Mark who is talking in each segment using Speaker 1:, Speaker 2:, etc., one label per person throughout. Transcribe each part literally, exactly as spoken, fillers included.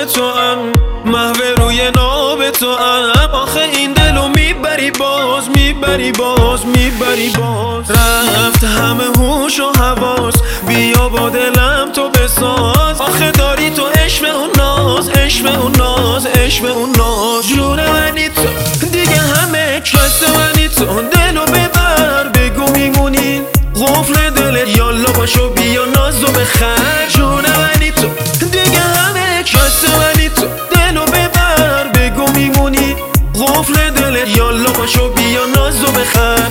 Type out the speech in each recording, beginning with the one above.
Speaker 1: خواب تو ام، محو روی ناب تو ام. آخه این دلو میبری باز، میبری باز، میبری باز. رفت همه هوش و حواس، بیا با دلم تو بساز. آخه داری تو عشق اون ناز، عشق اون ناز، عشق اون ناز. جون منی تو دیگه همه کس منی تو، دلو ببر بگو میمونی. قفل دلت یالا باشو بیا نازو بخر. جون منی تو دیگه همه کس منی تو، دلو ببر بگو میمونی. قفل دلت یالا باشو بیا نازو بخر.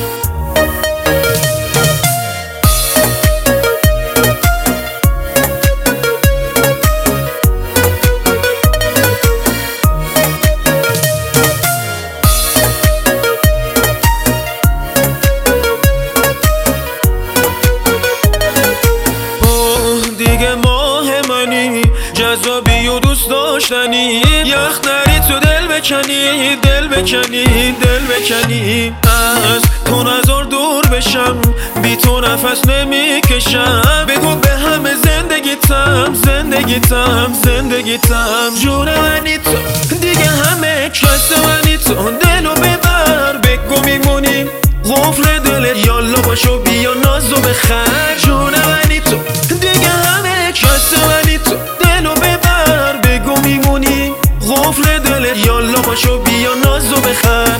Speaker 1: دیگه ماه منی، جذابی و دوست داشتنی. یخ نری تو دل بکنی، دل بکنی، دل بکنی. از تو نزار دور بشم، بی تو نفس نمیکشم. بگو به همه زندگیتم، زندگیتم، زندگیتم. جون منی تو دیگه همه کس منی تو، دلو ببر بگو میمونی. قفل دلت یالا باشو بیا نازو بخر. جون منی تو دیگه همه کس منی تو، دلو ببر بگو میمونی. قفل دلت یالا باشو بیا نازو بخر.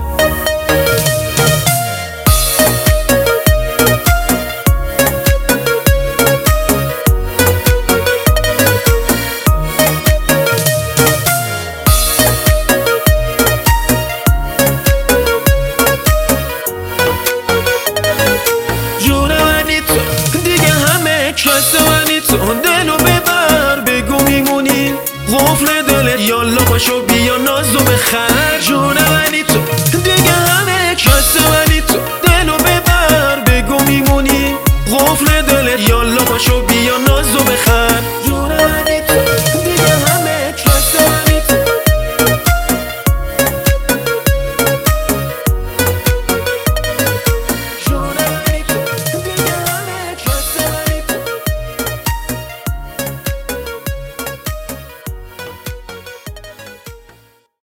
Speaker 1: کس منی تو، دلو ببر بگو میمونی. قفل دلت یالا باشو